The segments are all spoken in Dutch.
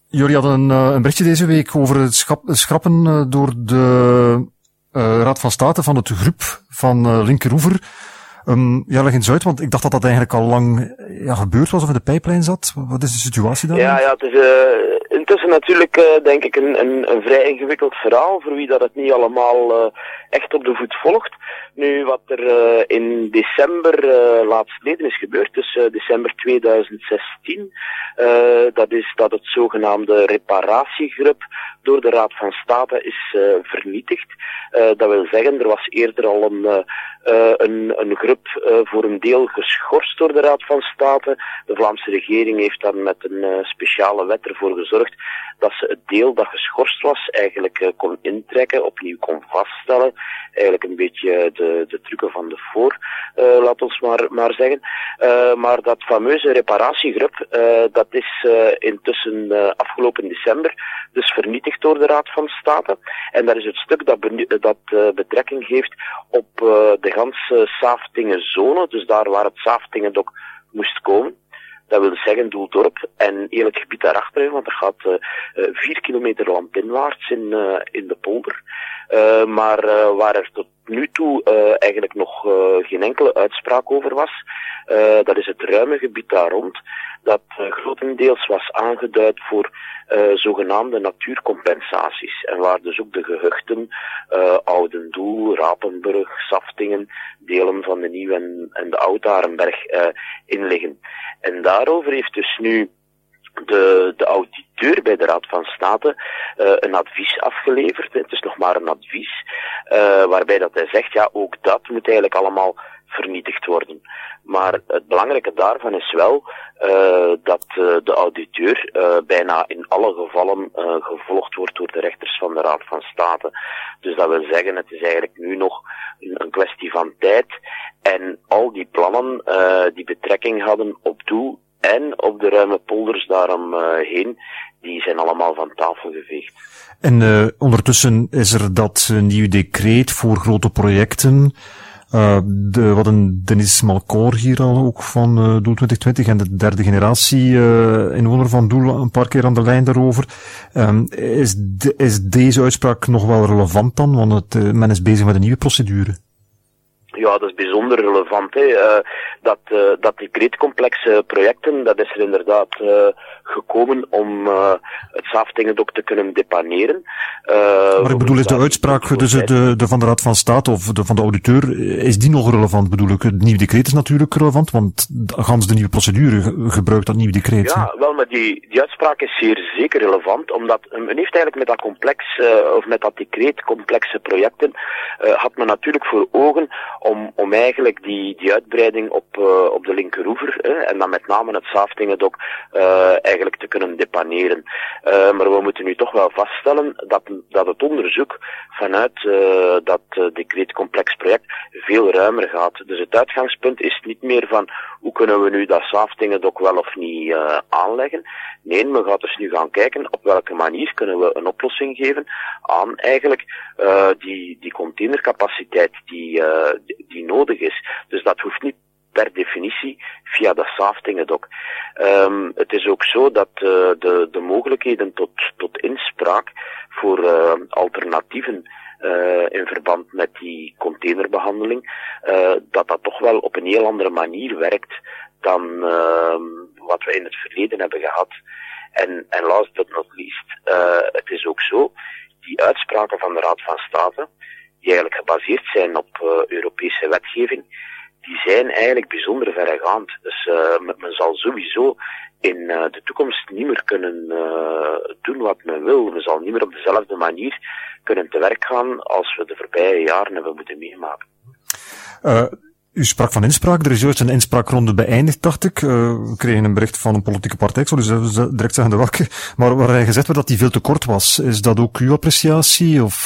Jullie hadden een berichtje deze week over het schrappen door de Raad van State van het groep van Linkeroever. Leg eens uit, want ik dacht dat dat eigenlijk al lang gebeurd was of in de pijplijn zat. Wat is de situatie daar? Ja, het is intussen natuurlijk denk ik een vrij ingewikkeld verhaal voor wie dat het niet allemaal echt op de voet volgt. Nu, wat er in december laatstleden is gebeurd, dus december 2016, dat is dat het zogenaamde reparatiegrub door de Raad van State is vernietigd. Dat wil zeggen, er was eerder al een groep voor een deel geschorst door de Raad van State. De Vlaamse regering heeft dan met een speciale wet ervoor gezorgd dat ze het deel dat geschorst was eigenlijk kon intrekken, opnieuw kon vaststellen. Eigenlijk een beetje de trucken van de voor, laat ons maar zeggen. Maar dat fameuze reparatiegrub, dat is intussen afgelopen december dus vernietigd door de Raad van State. En dat is het stuk dat betrekking heeft op de ganse Saaftingen-zone, dus daar waar het Saaftingendok moest komen. Dat wil zeggen Doeldorp en heel het gebied daarachter, want er gaat 4 kilometer landinwaarts in de polder. Maar waar er tot nu toe eigenlijk nog geen enkele uitspraak over was, dat is het ruime gebied daar rond, dat grotendeels was aangeduid voor zogenaamde natuurcompensaties. En waar dus ook de gehuchten Oudendoel, Rapenburg, Saftingen, delen van de Nieuw- en de Oud-Arenberg in liggen. En daarover heeft dus nu de auditeur bij de Raad van State een advies afgeleverd. Het is nog maar een advies, waarbij dat hij zegt, ja, ook dat moet eigenlijk allemaal vernietigd worden. Maar het belangrijke daarvan is wel dat de auditeur bijna in alle gevallen gevolgd wordt door de rechters van de Raad van State. Dus dat wil zeggen, het is eigenlijk nu nog een kwestie van tijd. En al die plannen die betrekking hadden op Doel en op de ruime polders daaromheen, die zijn allemaal van tafel geveegd. En ondertussen is er dat nieuw decreet voor grote projecten. Wat een Denis Malcor hier al ook van Doel 2020 en de derde generatie inwoner van Doel een paar keer aan de lijn daarover. Is deze uitspraak nog wel relevant dan? Want men is bezig met een nieuwe procedure. Ja, dat is bijzonder relevant. Dat decreetcomplexe projecten, dat is er inderdaad gekomen om het Saaftingendok te kunnen depaneren. Maar ik bedoel, is de uitspraak dus de van de Raad van State of van de auditeur, is die nog relevant, bedoel ik? Het nieuwe decreet is natuurlijk relevant, want gans de nieuwe procedure gebruikt dat nieuwe decreet. Ja, wel, maar die uitspraak is zeer zeker relevant, omdat men heeft eigenlijk met dat complex, of met dat decreet complexe projecten, had men natuurlijk voor ogen om eigenlijk die uitbreiding op de Linkeroever, en dan met name het Saaftingendok, eigenlijk te kunnen depaneren. Maar we moeten nu toch wel vaststellen dat het onderzoek vanuit dat decreetcomplex project veel ruimer gaat. Dus het uitgangspunt is niet meer van hoe kunnen we nu dat Saaftingendok wel of niet aanleggen. Nee, men gaat dus nu gaan kijken op welke manier kunnen we een oplossing geven aan eigenlijk die containercapaciteit die nodig is. Dus dat hoeft niet per definitie via dat Saaftingendok. Het is ook zo dat de mogelijkheden tot inspraak voor alternatieven in verband met die containerbehandeling, dat toch wel op een heel andere manier werkt dan wat we in het verleden hebben gehad. En last but not least, het is ook zo, die uitspraken van de Raad van State, die eigenlijk gebaseerd zijn op Europese wetgeving, die zijn eigenlijk bijzonder verregaand. Dus men zal sowieso in de toekomst niet meer kunnen doen wat men wil. Men zal niet meer op dezelfde manier kunnen te werk gaan als we de voorbije jaren hebben moeten meemaken. U sprak van inspraak. Er is juist een inspraakronde beëindigd, dacht ik. We kregen een bericht van een politieke partij, ik zal dus direct zeggen de welke, maar waarin gezegd werd dat die veel te kort was. Is dat ook uw appreciatie? Of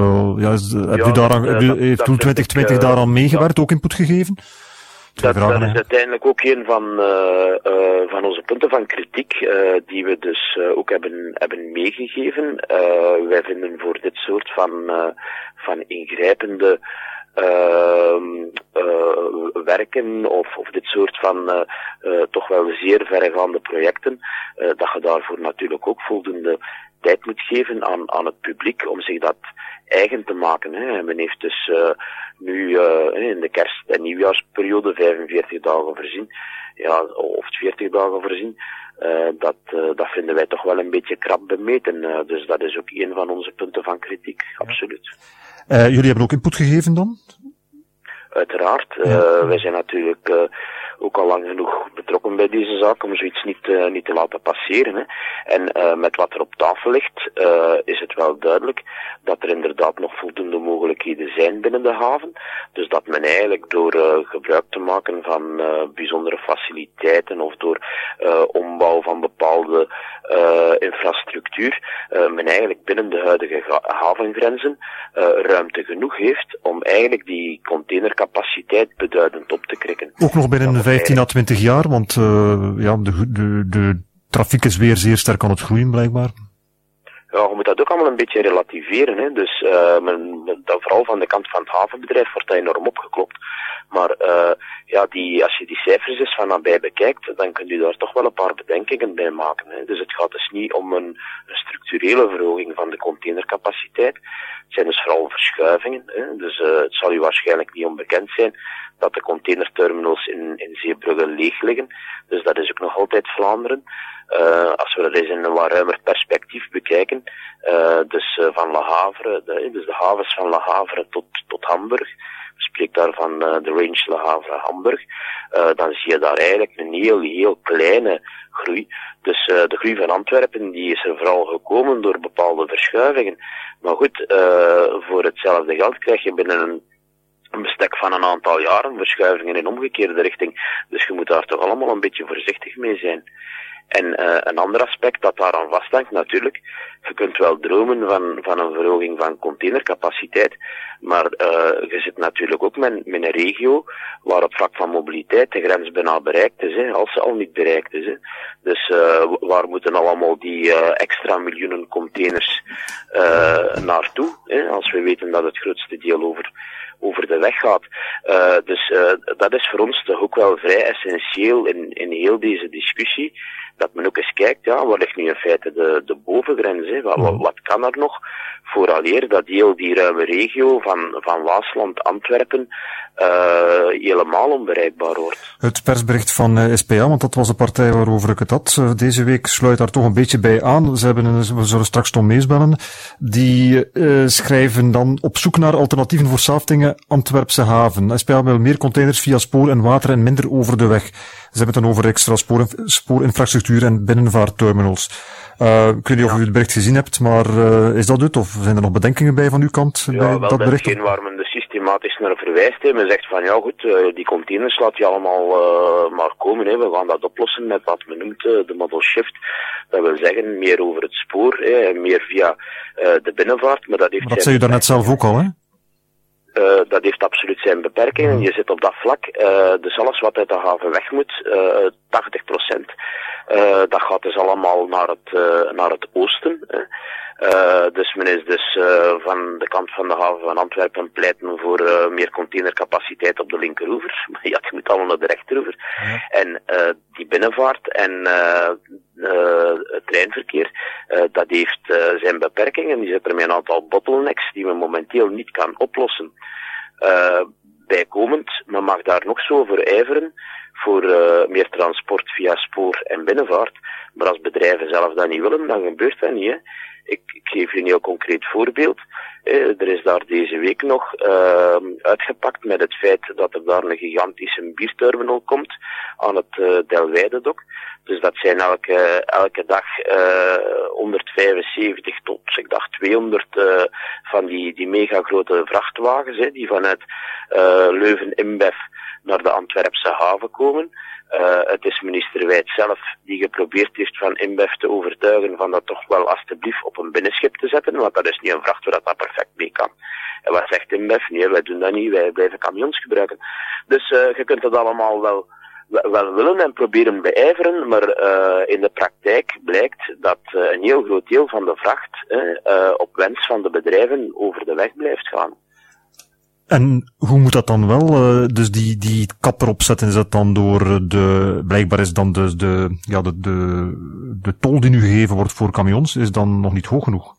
heeft Doel 2020 daaraan meegewerkt, ook input gegeven? Dat is uiteindelijk ook een van onze punten van kritiek, die we dus ook hebben meegegeven. Wij vinden voor dit soort van ingrijpende werken of dit soort van toch wel zeer verregaande projecten, dat je daarvoor natuurlijk ook voldoende tijd moet geven aan het publiek om zich dat eigen te maken. Hè. Men heeft dus nu in de kerst- en nieuwjaarsperiode 45 dagen voorzien, ja, of 40 dagen voorzien. Dat vinden wij toch wel een beetje krap bemeten. Dus dat is ook een van onze punten van kritiek, absoluut. Jullie hebben ook input gegeven dan? Uiteraard. Wij zijn natuurlijk ook al lang genoeg betrokken bij deze zaak om zoiets niet te laten passeren. Hè. En met wat er op tafel ligt, is het wel duidelijk dat er inderdaad nog voldoende mogelijkheden zijn binnen de haven. Dus dat men eigenlijk door gebruik te maken van bijzondere faciliteiten of door ombouw van bepaalde infrastructuur, men eigenlijk binnen de huidige havengrenzen ruimte genoeg heeft om eigenlijk die containercapaciteit beduidend op te krikken. Ook nog binnen 15 à 20 jaar, want de trafiek is weer zeer sterk aan het groeien blijkbaar. Ja, je moet dat ook allemaal een beetje relativeren. Hè. Dus dat vooral van de kant van het havenbedrijf wordt dat enorm opgeklopt. Maar als je die cijfers eens van nabij bekijkt, dan kun je daar toch wel een paar bedenkingen bij maken. Hè. Dus het gaat dus niet om een structurele verhoging van de containercapaciteit. Het zijn dus vooral verschuivingen. Hè. Dus het zal u waarschijnlijk niet onbekend zijn dat de containerterminals in Zeebrugge leeg liggen. Dus dat is ook nog altijd Vlaanderen. Als we dat eens in een wat ruimer perspectief bekijken, dus van Le Havre, dus de havens van Le Havre tot Hamburg, we spreken daar van de range Le Havre-Hamburg, dan zie je daar eigenlijk een heel kleine groei. Dus de groei van Antwerpen die is er vooral gekomen door bepaalde verschuivingen. Maar goed, voor hetzelfde geld krijg je binnen een bestek van een aantal jaren verschuivingen in omgekeerde richting. Dus je moet daar toch allemaal een beetje voorzichtig mee zijn. En een ander aspect dat daaraan vasthangt natuurlijk, je kunt wel dromen van een verhoging van containercapaciteit, maar je zit natuurlijk ook met een regio waar op vlak van mobiliteit de grens bijna bereikt is, hè, als ze al niet bereikt is. Hè. Dus waar moeten allemaal die extra miljoenen containers naartoe, hè, als we weten dat het grootste deel over de weg gaat. Dus dat is voor ons toch ook wel vrij essentieel in heel deze discussie, dat men ook eens kijkt, ja, waar ligt nu in feite de bovengrens, hè? Wat kan er nog vooraleer dat heel die ruime regio van Waasland, Antwerpen, helemaal onbereikbaar wordt. Het persbericht van SPA, want dat was de partij waarover ik het had, deze week sluit daar toch een beetje bij aan. We zullen straks Tom Mees bellen. Die schrijven dan op zoek naar alternatieven voor Saftingen, Antwerpse haven. SPA wil meer containers via spoor en water en minder over de weg. Ze hebben het dan over extra spoorinfrastructuur en binnenvaartterminals. Ik weet niet of u het bericht gezien hebt, maar is dat het? Of zijn er nog bedenkingen bij van uw kant? Ja, bij wel, dat bericht? Hetgeen waar men dus systematisch naar verwijst. Hè. Men zegt van, ja goed, die containers laat je allemaal maar komen. Hè. We gaan dat oplossen met wat men noemt de model shift. Dat wil zeggen, meer over het spoor, hè, meer via de binnenvaart. Maar dat zei u daarnet zelf ook al, hè? Dat heeft absoluut zijn beperkingen. Je zit op dat vlak. Dus alles wat uit de haven weg moet, 80%, dat gaat dus allemaal naar het oosten. Dus men is dus van de kant van de haven van Antwerpen pleiten voor meer containercapaciteit op de linkeroever. Maar ja, je moet allemaal naar de rechteroever. Ja. En die binnenvaart en het treinverkeer, dat heeft zijn beperkingen. Die zit er met een aantal bottlenecks die men momenteel niet kan oplossen. Bijkomend, men mag daar nog zo voor ijveren voor meer transport via spoor en binnenvaart. Maar als bedrijven zelf dat niet willen, dan gebeurt dat niet. Hè. Ik geef u een heel concreet voorbeeld. Er is daar deze week nog uitgepakt met het feit dat er daar een gigantische bierterminal komt aan het Delweide-dok. Dus dat zijn elke dag 175 tot, ik dacht, 200 van die mega grote vrachtwagens, hè, die vanuit Leuven-Inbev naar de Antwerpse haven komen. Het is minister Wijt zelf die geprobeerd heeft van InBev te overtuigen van dat toch wel alstublieft op een binnenschip te zetten, want dat is niet een vracht waar dat perfect mee kan. En wat zegt InBev? Nee, wij doen dat niet, wij blijven camions gebruiken. Dus je kunt het allemaal wel willen en proberen beijveren, maar in de praktijk blijkt dat een heel groot deel van de vracht op wens van de bedrijven over de weg blijft gaan. En hoe moet dat dan wel? Dus die kap erop zetten, is dat dan door blijkbaar is dan de tol die nu gegeven wordt voor camions, is dan nog niet hoog genoeg?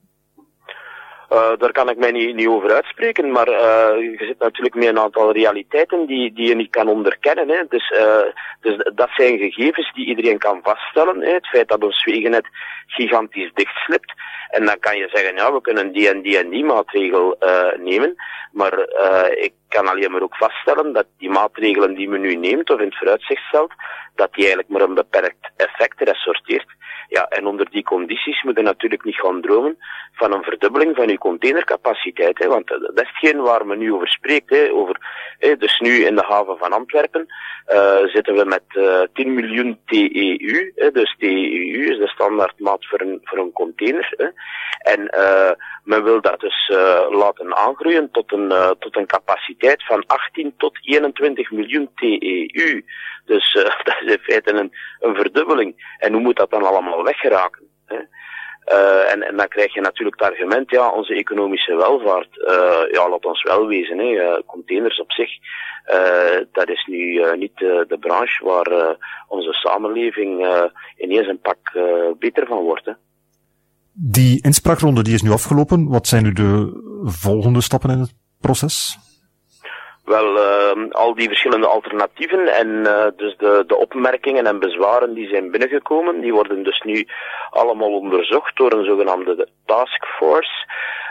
Daar kan ik mij niet over uitspreken, maar je zit natuurlijk met een aantal realiteiten die je niet kan onderkennen. Hè. Dus dat zijn gegevens die iedereen kan vaststellen. Hè. Het feit dat ons wegennet gigantisch dichtslipt. En dan kan je zeggen, ja, we kunnen die en die en die maatregel nemen. Maar ik kan alleen maar ook vaststellen dat die maatregelen die men nu neemt of in het vooruitzicht stelt, dat die eigenlijk maar een beperkt effect resulteert. Ja, en onder die condities moet je natuurlijk niet gaan dromen van een verdubbeling van je containercapaciteit. Hè, want dat is hetgeen waar men nu over spreekt. Hè, dus nu in de haven van Antwerpen zitten we met 10 miljoen TEU. Hè, dus TEU is de standaardmaat voor een container. Hè. En men wil dat dus laten aangroeien tot een capaciteit van 18 tot 21 miljoen TEU. Dus dat is in feite een verdubbeling. En hoe moet dat dan allemaal weggeraken? Hè? En dan krijg je natuurlijk het argument, ja, onze economische welvaart, ja, laat ons wel wezen, hè, containers op zich, dat is nu niet de branche waar onze samenleving ineens een pak beter van wordt. Hè. Die inspraakronde die is nu afgelopen. Wat zijn nu de volgende stappen in het proces? Wel, al die verschillende alternatieven en dus de opmerkingen en bezwaren die zijn binnengekomen, die worden dus nu allemaal onderzocht door een zogenaamde taskforce.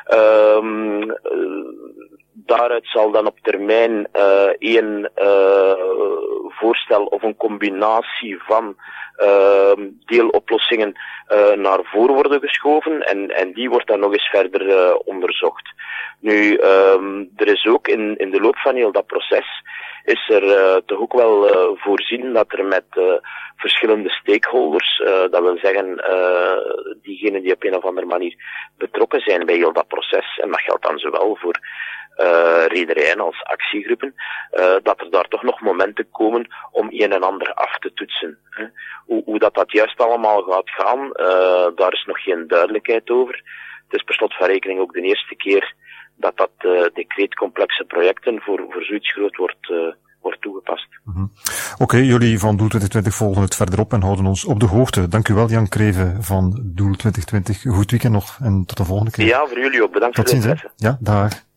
Daaruit zal dan op termijn één voorstel of een combinatie van deeloplossingen naar voren worden geschoven en die wordt dan nog eens verder onderzocht. Nu, er is ook in de loop van heel dat proces is er toch ook wel voorzien dat er met verschillende stakeholders, dat wil zeggen diegenen die op een of andere manier betrokken zijn bij heel dat proces, en dat geldt dan zowel voor rederijen als actiegroepen, dat er daar toch nog momenten komen om een en ander af te toetsen. Hè. Hoe dat juist allemaal gaat gaan, daar is nog geen duidelijkheid over. Het is per slot van rekening ook de eerste keer dat decreet complexe projecten voor zoiets groot wordt toegepast. Mm-hmm. Oké, jullie van Doel 2020 volgen het verder op en houden ons op de hoogte. Dank u wel, Jan Kreeve van Doel 2020. Goed weekend nog en tot de volgende keer. Ja, voor jullie ook. Bedankt voor de interesse. Ja, dag.